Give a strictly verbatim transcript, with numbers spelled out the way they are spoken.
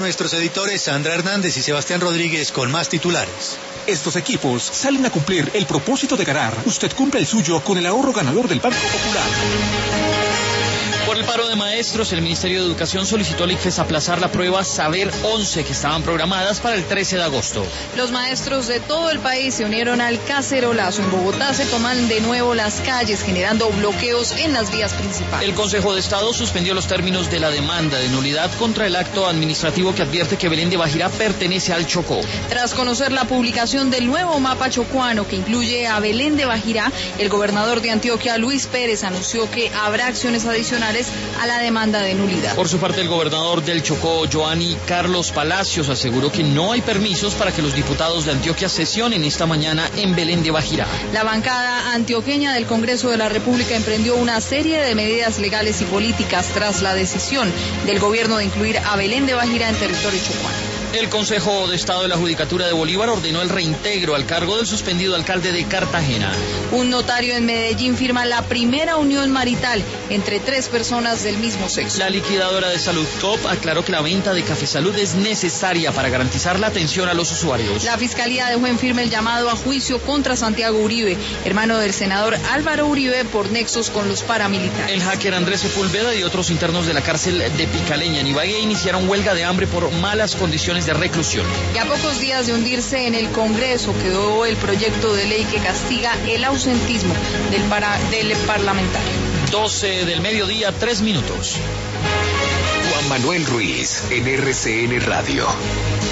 nuestros editores Sandra Hernández y Sebastián Rodríguez con más titulares. Estos equipos salen a cumplir el propósito de ganar. Usted cumple el suyo con el ahorro ganador del Banco Popular. Por el paro de maestros, el Ministerio de Educación solicitó al ICFES aplazar la prueba Saber once, que estaban programadas para el trece de agosto. Los maestros de todo el país se unieron al cacerolazo. En Bogotá se toman de nuevo las calles, generando bloqueos en las vías principales. El Consejo de Estado suspendió los términos de la demanda de nulidad contra el acto administrativo que advierte que Belén de Bajirá pertenece al Chocó. Tras conocer la publicación del nuevo mapa chocuano que incluye a Belén de Bajirá, el gobernador de Antioquia, Luis Pérez, anunció que habrá acciones adicionales a la demanda de nulidad. Por su parte, el gobernador del Chocó, Joanny Carlos Palacios, aseguró que no hay permisos para que los diputados de Antioquia sesionen esta mañana en Belén de Bajirá. La bancada antioqueña del Congreso de la República emprendió una serie de medidas legales y políticas tras la decisión del gobierno de incluir a Belén de Bajirá en territorio chocuano. El Consejo de Estado de la Judicatura de Bolívar ordenó el reintegro al cargo del suspendido alcalde de Cartagena. Un notario en Medellín firma la primera unión marital entre tres personas del mismo sexo. La liquidadora de Salud Top aclaró que la venta de Café Salud es necesaria para garantizar la atención a los usuarios. La Fiscalía dejó en firme el llamado a juicio contra Santiago Uribe, hermano del senador Álvaro Uribe, por nexos con los paramilitares. El hacker Andrés Sepúlveda y otros internos de la cárcel de Picaleña en Ibagué iniciaron huelga de hambre por malas condiciones de reclusión. Y a pocos días de hundirse en el Congreso quedó el proyecto de ley que castiga el ausentismo del, para, del parlamentario. doce del mediodía, tres minutos. Juan Manuel Ruiz, en R C N Radio.